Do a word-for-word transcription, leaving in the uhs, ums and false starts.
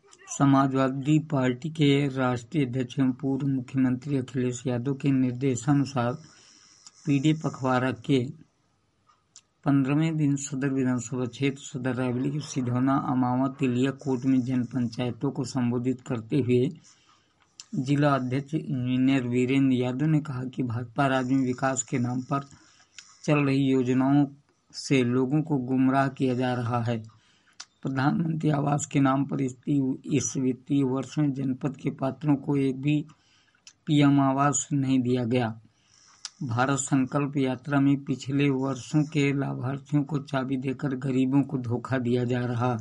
Samajwadi party के राष्ट्रीय अध्यक्ष एवं पूर्व मुख्यमंत्री अखिलेश यादव के निर्देशानुसार पीडी पखवाड़ा के पंद्रहवें दिन सदर विधानसभा क्षेत्र सदर रायबरेली के सिधौना अमावा तिलिया कोट में जन पंचायतों को संबोधित करते हुए जिला अध्यक्ष इंजीनियर वीरेंद्र यादव ने कहा कि भाजपा राज्य में विकास के नाम पर चल रही योजनाओं से लोगों को गुमराह किया जा रहा है। प्रधानमंत्री आवास के नाम पर इस वित्तीय वर्ष में जनपद के पात्रों को एक भी पीएम आवास नहीं दिया गया। भारत संकल्प यात्रा में पिछले वर्षों के लाभार्थियों को चाबी देकर गरीबों को धोखा दिया जा रहा